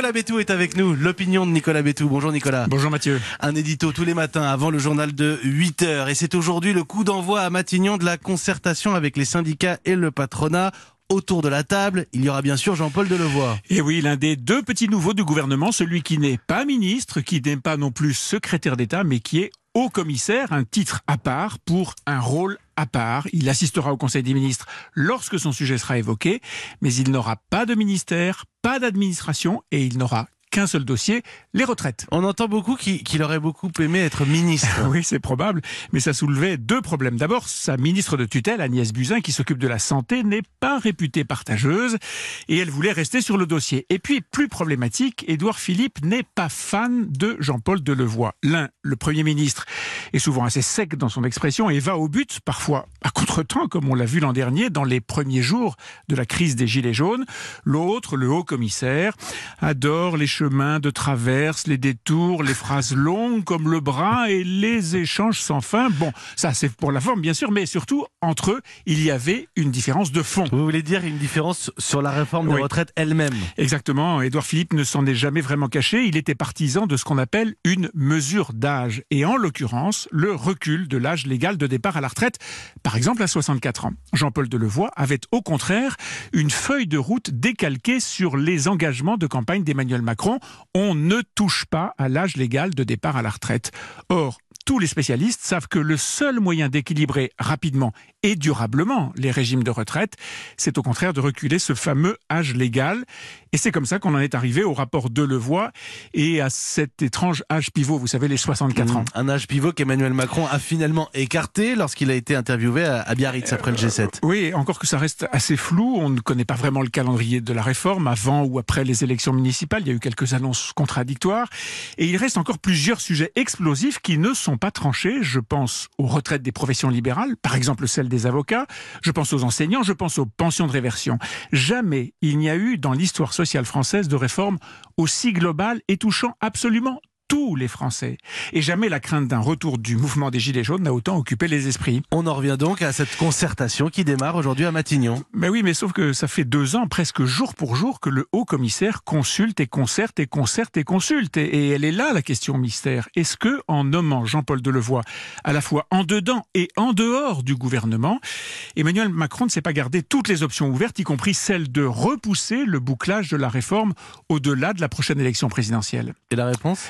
Nicolas Bétou est avec nous, l'opinion de Nicolas Bétou. Bonjour Nicolas. Bonjour Mathieu. Un édito tous les matins avant le journal de 8h. Et c'est aujourd'hui le coup d'envoi à Matignon de la concertation avec les syndicats et le patronat. Autour de la table, il y aura bien sûr Jean-Paul Delevoye. Et oui, l'un des deux petits nouveaux du gouvernement, celui qui n'est pas ministre, qui n'est pas non plus secrétaire d'État, mais qui est haut commissaire, un titre à part pour un rôle à part. Il assistera au Conseil des ministres lorsque son sujet sera évoqué, mais il n'aura pas de ministère, pas d'administration et il n'aura qu'un seul dossier, les retraites. On entend beaucoup qu'il aurait beaucoup aimé être ministre. Oui, c'est probable, mais ça soulevait deux problèmes. D'abord, sa ministre de tutelle, Agnès Buzyn, qui s'occupe de la santé, n'est pas réputée partageuse et elle voulait rester sur le dossier. Et puis, plus problématique, Édouard Philippe n'est pas fan de Jean-Paul Delevoye. L'un, le Premier ministre, est souvent assez sec dans son expression et va au but, parfois à contretemps, comme on l'a vu l'an dernier, dans les premiers jours de la crise des Gilets jaunes. L'autre, le haut-commissaire, adore les chemins de traverse, les détours, les phrases longues comme le bras et les échanges sans fin. Bon, ça c'est pour la forme bien sûr, mais surtout entre eux, il y avait une différence de fond. Vous voulez dire une différence sur la réforme des retraites elle-même? Exactement, Édouard Philippe ne s'en est jamais vraiment caché, il était partisan de ce qu'on appelle une mesure d'âge, et en l'occurrence, le recul de l'âge légal de départ à la retraite, par exemple à 64 ans. Jean-Paul Delevoye avait au contraire une feuille de route décalquée sur les engagements de campagne d'Emmanuel Macron. On ne touche pas à l'âge légal de départ à la retraite. Or, tous les spécialistes savent que le seul moyen d'équilibrer rapidement et durablement les régimes de retraite, c'est au contraire de reculer ce fameux âge légal. Et c'est comme ça qu'on en est arrivé au rapport Delevoye et à cet étrange âge pivot, vous savez, les 64 ans. Un âge pivot qu'Emmanuel Macron a finalement écarté lorsqu'il a été interviewé à Biarritz après le G7. Oui, encore que ça reste assez flou, on ne connaît pas vraiment le calendrier de la réforme, avant ou après les élections municipales, il y a eu quelques annonces contradictoires, et il reste encore plusieurs sujets explosifs qui ne sont pas tranchés. Je pense aux retraites des professions libérales, par exemple celle des avocats, je pense aux enseignants, je pense aux pensions de réversion. Jamais il n'y a eu dans l'histoire sociale française de réforme aussi globale et touchant absolument tous les Français. Et jamais la crainte d'un retour du mouvement des Gilets jaunes n'a autant occupé les esprits. On en revient donc à cette concertation qui démarre aujourd'hui à Matignon. Mais oui, mais sauf que ça fait 2 ans, presque jour pour jour, que le haut-commissaire consulte et concerte et concerte et consulte. Et elle est là, la question mystère. Est-ce que, en nommant Jean-Paul Delevoye à la fois en dedans et en dehors du gouvernement, Emmanuel Macron ne s'est pas gardé toutes les options ouvertes, y compris celle de repousser le bouclage de la réforme au-delà de la prochaine élection présidentielle? Et la réponse?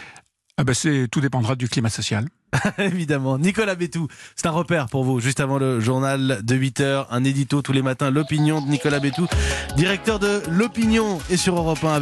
Tout dépendra du climat social. Évidemment. Nicolas Bétou, c'est un repère pour vous. Juste avant le journal de 8h, un édito tous les matins, l'opinion de Nicolas Bétou, directeur de l'opinion, et sur Europe 1 avec